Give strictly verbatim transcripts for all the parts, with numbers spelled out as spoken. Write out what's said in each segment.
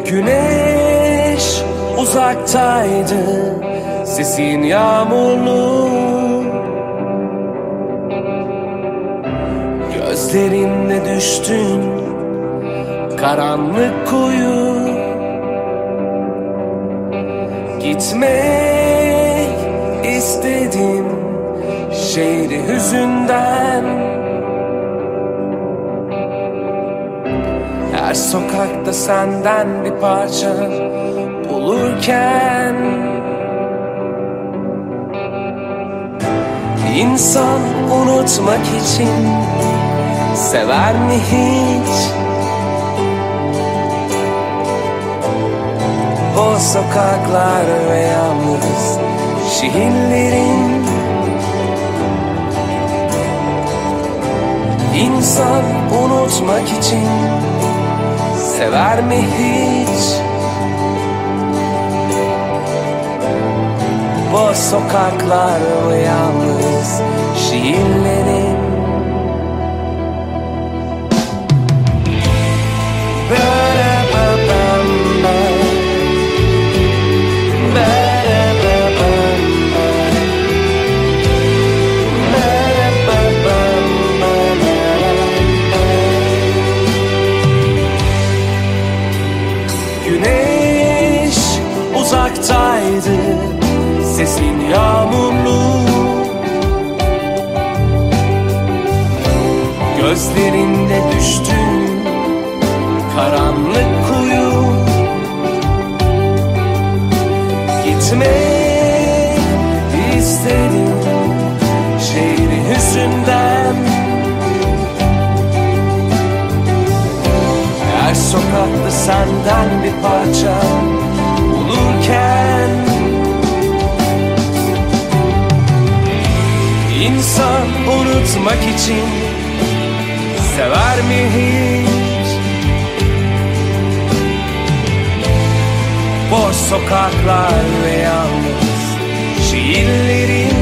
Güneş uzaktaydı, sesin yağmurlu, gözlerinle düştün karanlık kuyu. Gitmek istedim şehri hüzünden. Her sokakta senden bir parça bulurken, İnsan unutmak için sever mi hiç? O sokaklar ve yalnız şehirlerin. İnsan unutmak için sever mi hiç? Bu sokaklar ve yalnız şiirlerin. Güneş uzaktaydı, sesin yağmurlu, gözlerinde düştün karanlık kuyu. Gitmek istedim şehri hüzünden. Her sokakta senden bir parça bulurken, İnsan unutmak için sever mi hiç? Boş sokaklar ve yalnız şiirlerin.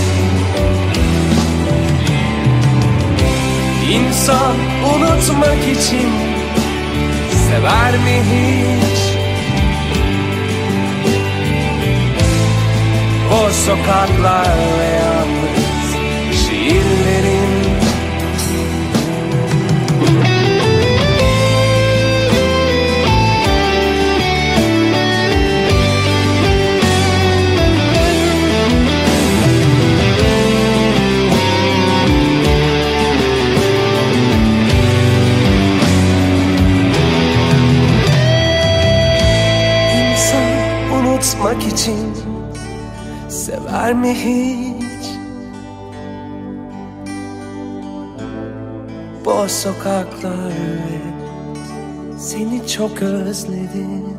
İnsan unutmak için sever mi hiç? Boş sokaklar ve yalnız şiirlerin. Unutmak için sever mi hiç? Boş sokaklar ve seni çok özledim.